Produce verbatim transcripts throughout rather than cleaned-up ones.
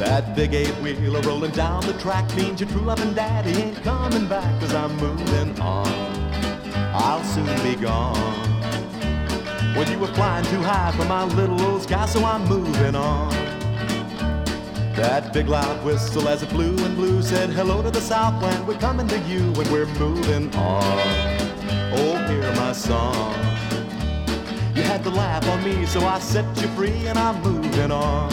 That big eight-wheeler rolling down the track means your true loving daddy ain't coming back, 'cause I'm moving on. I'll soon be gone. Well, you were flying too high for my little old sky, so I'm moving on. That big loud whistle as it blew and blew said, hello to the Southland, we're coming to you and we're moving on. Oh, hear my song. You had to laugh on me, so I set you free and I'm moving on.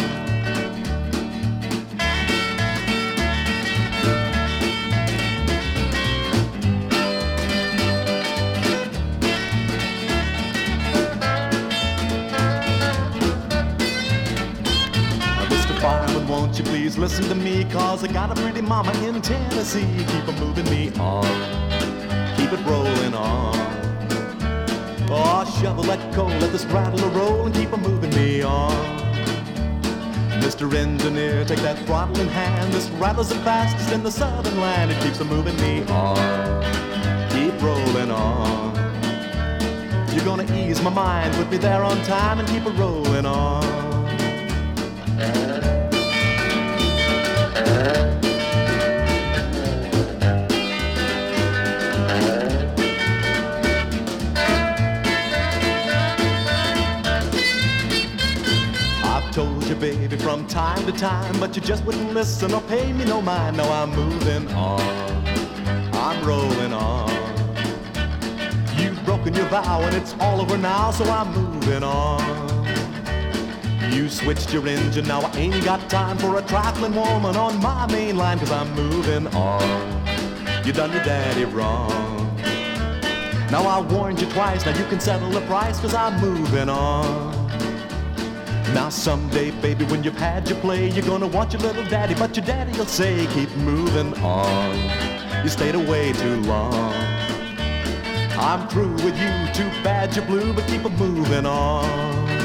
Fireman, won't you please listen to me, 'cause I got a pretty mama in Tennessee. Keep a moving me on, keep it rolling on. Oh, shovel that coal, let this rattler roll and keep a moving me on. Mister Engineer, take that throttle in hand. This rattler's the fastest in the southern land. It keeps a moving me on, keep rolling on. You're gonna ease my mind, put me there on time and keep it rolling on. I've told you, baby, from time to time, but you just wouldn't listen or pay me no mind. Now I'm moving on, I'm rolling on. You've broken your vow and it's all over now, so I'm moving on. You switched your engine, now I ain't got time for a trifling woman on my main line, 'cause I'm moving on. You done your daddy wrong. Now I warned you twice, now you can settle the price, 'cause I'm moving on. Now someday, baby, when you've had your play, you're gonna want your little daddy, but your daddy will say, keep moving on. You stayed away too long. I'm through with you, too bad you're blue, but keep it moving on.